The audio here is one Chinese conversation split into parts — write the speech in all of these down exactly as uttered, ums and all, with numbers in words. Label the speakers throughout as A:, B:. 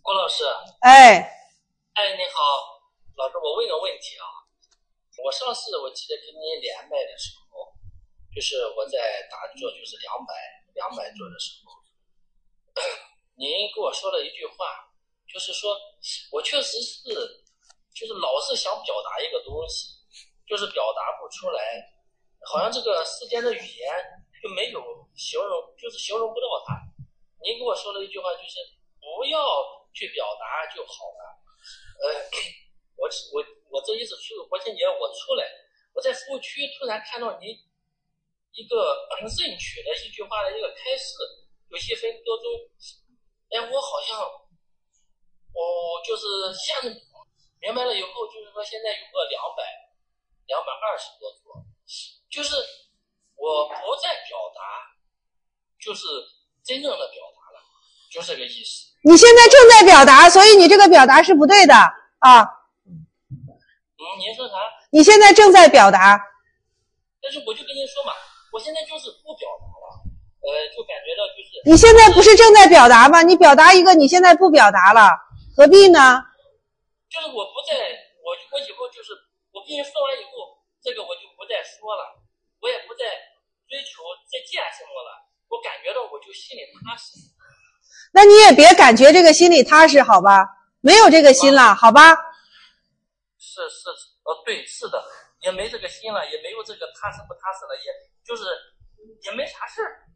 A: 郭老师。
B: 哎，
A: 哎，你好，老师，我问个问题啊。我上次我记得跟你连麦的时候，就是我在打坐，就是两百两百做的时候，您跟我说了一句话，就是说我确实是，就是老是想表达一个东西，就是表达不出来，好像这个世间的语言就没有形容，就是形容不到它。您跟我说了一句话，就是不要去表达就好了。呃，我我我这一次去国庆节我出来，我在服务区突然看到您一个认取的一句话的一个开示，有一分多钟，哎，我好像我就是现在明白了以后，就是说现在有个两百两百二十多座，就是我不再表达，就是真正的表达了，就这个意思。
B: 你现在正在表达，所以你这个表达是不对的啊。
A: 嗯，您说啥？
B: 你现在正在表达。
A: 但是我就跟您说嘛，我现在就是不表达了，呃，就感觉到就是。
B: 你现在不是正在表达吗？你表达一个，你现在不表达了，何必呢？
A: 就是我不再，我我以后就是我跟你说完以后，这个我就不再说了，我也不再追求再见什么了，我感觉到我就心里踏实。
B: 那你也别感觉这个心里踏实，好吧？没有这个心了，好吧？
A: 是是，哦，对，是的，也没这个心了，也没有这个踏实不踏实了，也就是也没啥事儿，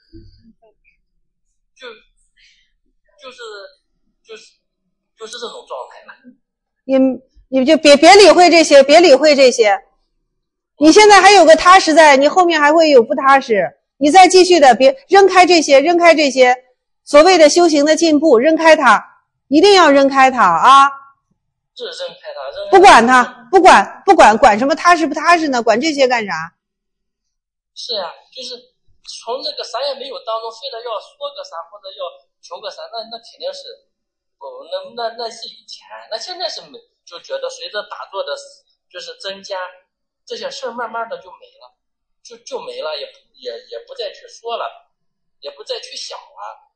A: 就就是就是就是这种状态了。
B: 你你就别别理会这些，别理会这些。你现在还有个踏实在，你后面还会有不踏实。你再继续的，别扔开这些，扔开这些所谓的修行的进步，扔开它，一定要扔开它啊！
A: 是扔开它，扔开它，
B: 不管它，不管不管管什么踏实不踏实呢？管这些干啥？
A: 是呀、啊，就是从这个啥也没有当中，非得要说个啥或者要求个啥，那那肯定是。哦，那那那是以前，那现在是没，就觉得随着打坐的，就是增加，这些事儿慢慢的就没了，就就没了，也也也不再去说了，也不再去想了，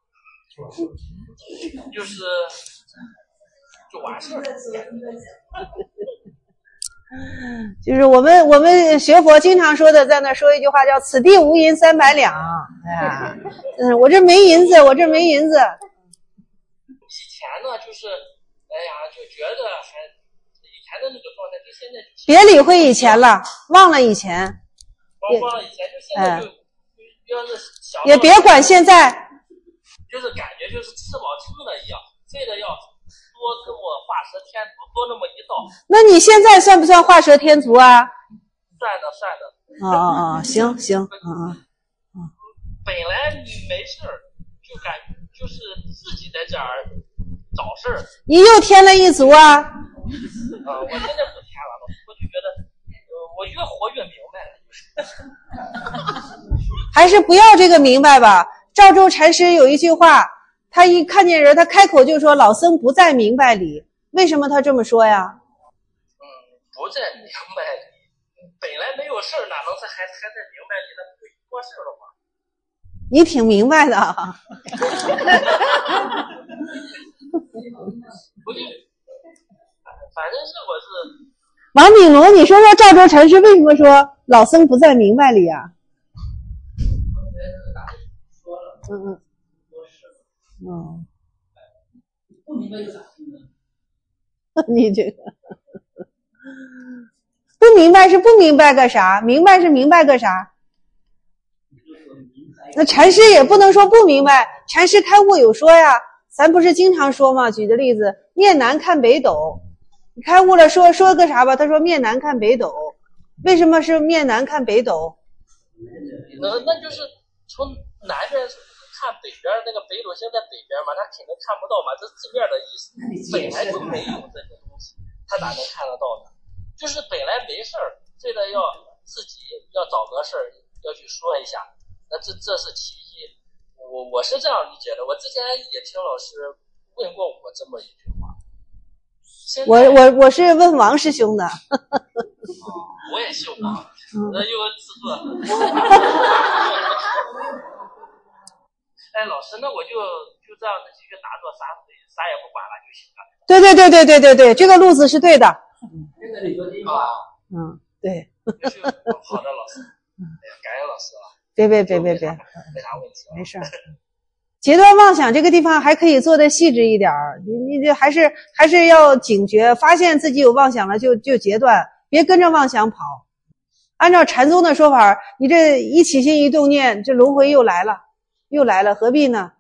A: 就是就完事儿。
B: 就是我们我们学佛经常说的，在那说一句话叫"此地无银三百两"。哎呀，嗯，我这没银子，我这没银子。
A: 以前呢，就是，哎呀，就觉得还以前的那个状态，跟现在就
B: 别理会以前了，忘了以前。
A: 忘忘了以前，就现在就，哎、要是想
B: 也别管现在，
A: 就是感觉就是吃饱撑的一样，非得要多跟我画蛇添足，多那么一道。
B: 那你现在算不算画蛇添足啊？
A: 算的算的。
B: 哦哦哦，行行，嗯嗯嗯。
A: 本来没事儿，就感觉。就是自己在这儿找事儿，
B: 你又添了一足啊！啊、
A: 呃，我现在不添了，我就觉得，呃，我越活越明白了，就是。
B: 还是不要这个明白吧。赵州禅师有一句话，他一看见人，他开口就说：“老僧不在明白里。”为什么他这么说呀？
A: 嗯，不在明白里，本来没有事儿，哪能是还还在明白里？那不有多事儿的话。
B: 你挺明白的啊！
A: 不是，反正是我是
B: 王炳龙，你说说赵州禅师为什么说老僧不在明白里啊？嗯嗯嗯，
A: 不明白有啥听的？
B: 你这个不明白是不明白个啥？明白是明白个啥？那禅师也不能说不明白，禅师开悟有说呀，咱不是经常说吗？举的例子，面南看北斗，你开悟了说说个啥吧？他说面南看北斗，为什么是面南看北斗？
A: 那那就是从南边看北边，那个北斗星在北边嘛，他肯定看不到嘛，这字面的意思，本来就没有这些东西，他哪能看得到呢？就是本来没事儿，非得要自己要找个事儿要去说一下。那这这是其一，我我是这样理解的。我之前也听老师问过我这么一句话。
B: 我我我是问王师兄的。
A: 哦，我也姓王，那又自作。哎，老师，那我就就这样的继续打坐，啥啥也不管了就行了。
B: 对对对对对对对，这个路子是对的。
A: 跟着你说听话。
B: 嗯，对。
A: 就是好的，老师。哎呀，感恩老师啊。
B: 别别别别别，
A: 没啥问题。
B: 没事。截断妄想这个地方还可以做的细致一点儿，你你这还是还是要警觉，发现自己有妄想了就就截断，别跟着妄想跑。按照禅宗的说法，你这一起心一动念，这轮回又来了，又来了，何必呢？